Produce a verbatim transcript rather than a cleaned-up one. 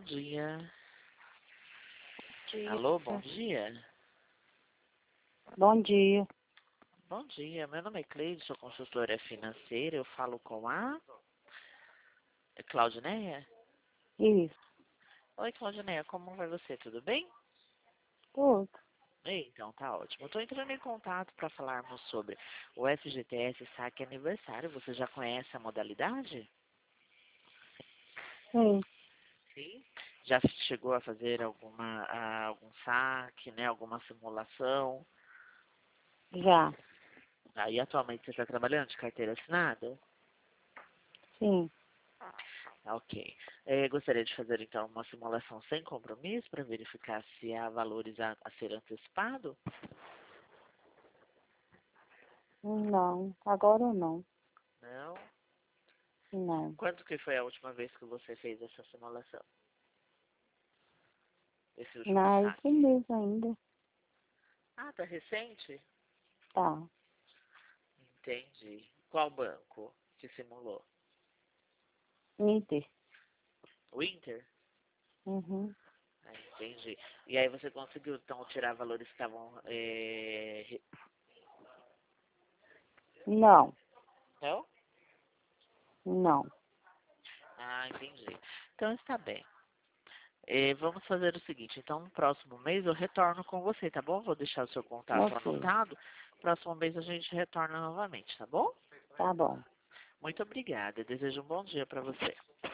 dia. Dia. Alô, bom dia. Bom dia. Bom dia, meu nome é Cleide, sou consultora financeira, eu falo com a Claudineia. Isso. Oi, Claudineia, como vai você? Tudo bem? Tudo. Então, tá ótimo. Eu tô entrando em contato para falarmos sobre o F G T S Saque Aniversário. Você já conhece a modalidade? Sim. Sim. Já chegou a fazer alguma, ah, algum saque, né? Alguma simulação? Já. Aí, atualmente, você está trabalhando de carteira assinada? Sim. Ok. Eh, gostaria de fazer, então, uma simulação sem compromisso para verificar se há valores a, a ser antecipado? Não. Agora não. Não. Não. Quando que foi a última vez que você fez essa simulação? Esse último Não, esse saque? mês ainda. Ah, tá recente? Tá. Entendi. Qual banco que simulou? Inter. Winter? Uhum. Ah, entendi. E aí você conseguiu, então, tirar valores que estavam... eh, re- Não. Não? Não. Ah, entendi. Então está bem. Eh, vamos fazer o seguinte, então no próximo mês eu retorno com você, tá bom? Vou deixar o seu contato Ok. anotado. Próximo mês a gente retorna novamente, tá bom? Tá bom. Muito obrigada. Desejo um bom dia para você.